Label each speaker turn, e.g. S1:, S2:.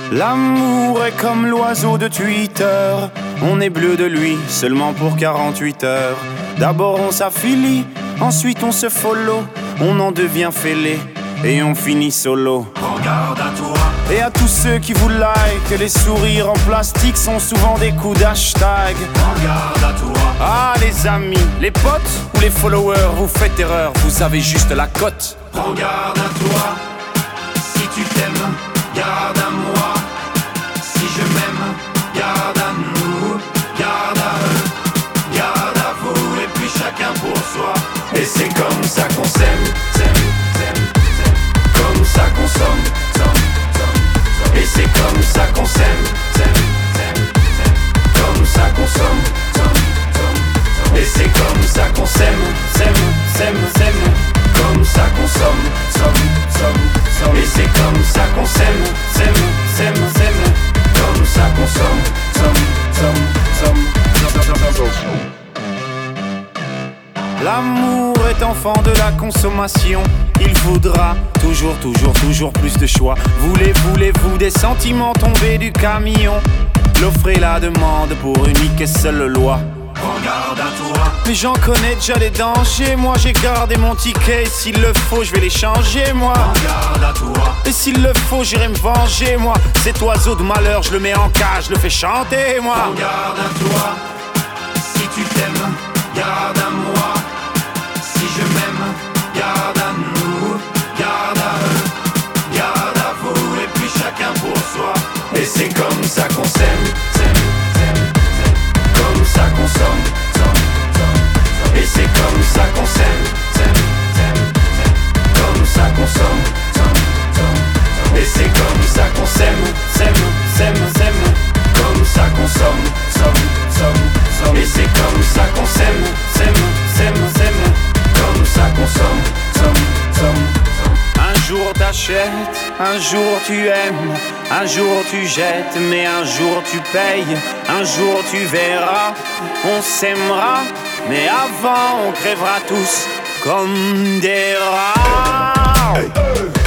S1: L'amour est comme l'oiseau de Twitter. On est bleu de lui seulement pour 48 heures. D'abord on s'affilie, ensuite on se follow. On en devient fêlé et on finit solo.
S2: Prends garde à toi.
S1: Et à tous ceux qui vous like, les sourires en plastique sont souvent des coups d'hashtag.
S2: Prends garde à toi.
S1: Ah les amis, les potes ou les followers, vous faites erreur, vous avez juste la cote.
S2: Prends garde à toi. Si tu t'aimes, garde à moi. Si je m'aime, garde à nous. Garde à eux, garde à vous. Et puis chacun pour soi. Et c'est comme ça qu'on s'aime, comme ça qu'on somme, et c'est comme ça qu'on s'aime, comme ça qu'on somme, et c'est comme ça qu'on s'aime, comme ça qu'on somme, et c'est comme ça qu'on s'aime, comme ça qu'on somme.
S1: L'amour est enfant de la consommation. Il voudra toujours plus de choix. Voulez-vous des sentiments tombés du camion? L'offre et la demande pour unique et seule loi.
S2: Prends garde à toi.
S1: Mais j'en connais déjà les dangers. Moi j'ai gardé mon ticket. S'il le faut je vais les changer moi.
S2: Prends garde à toi.
S1: Et s'il le faut j'irai me venger moi. Cet oiseau de malheur je le mets en cage, je le fais chanter moi.
S2: Prends garde à toi. Si tu t'aimes, garde à moi. Si je m'aime, garde à nous. Garde à eux, garde à vous. Et puis chacun pour soi. Et c'est comme ça qu'on s'aime, comme ça qu'on somme, et c'est comme ça qu'on s'aime, comme ça qu'on somme, et c'est comme ça qu'on s'aime, comme ça qu'on somme, et c'est comme ça qu'on s'aime, comme ça qu'on somme.
S1: Un jour t'achètes, un jour tu aimes, un jour tu jettes, mais un jour tu payes, un jour tu verras, on s'aimera, mais avant on crèvera tous comme des rats.
S2: Hey.